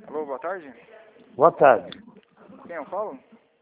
Alô, boa tarde. Boa tarde. Quem eu falo?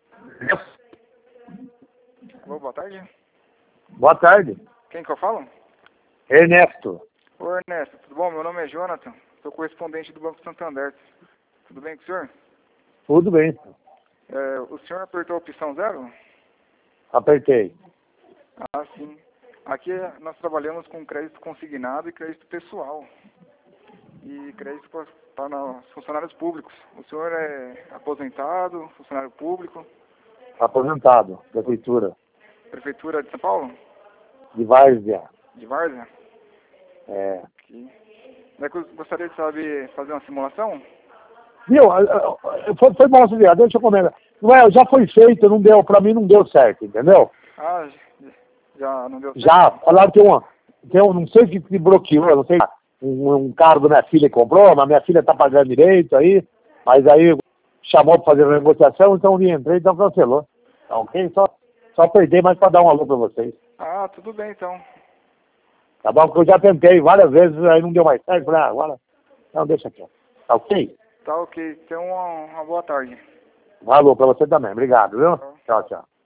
Alô, boa tarde. Boa tarde. Quem que eu falo? Ernesto. Ô, Ernesto, tudo bom? Meu nome é Jonathan, sou correspondente do Banco Santander. Tudo bem com o senhor? Tudo bem. O senhor apertou a opção 0? Apertei. Ah, sim. Aqui nós trabalhamos com crédito consignado e crédito pessoal. E crédito para funcionários públicos. O senhor é aposentado, funcionário público? Aposentado. Prefeitura. Prefeitura de São Paulo? De Várzea. De Várzea? É. Aqui. Eu gostaria de saber fazer uma simulação? Viu? Foi bom auxiliar. Deixa eu comentar. Não é, já foi feito, não deu, pra mim não deu certo, entendeu? Ah, já não deu certo? Já, falaram que não sei o que bloqueou, não sei, um carro da minha filha comprou, mas minha filha tá pagando direito aí, mas aí chamou pra fazer a negociação, então eu entrei, então cancelou. Tá ok? Só perder mais pra dar um alô pra vocês. Ah, tudo bem então. Tá bom? Porque eu já tentei várias vezes, aí não deu mais certo, falei, agora, não, deixa aqui. Tá ok? Tá ok. Tenha uma boa tarde. Um alô pra você também, obrigado, viu? Tchau, tchau.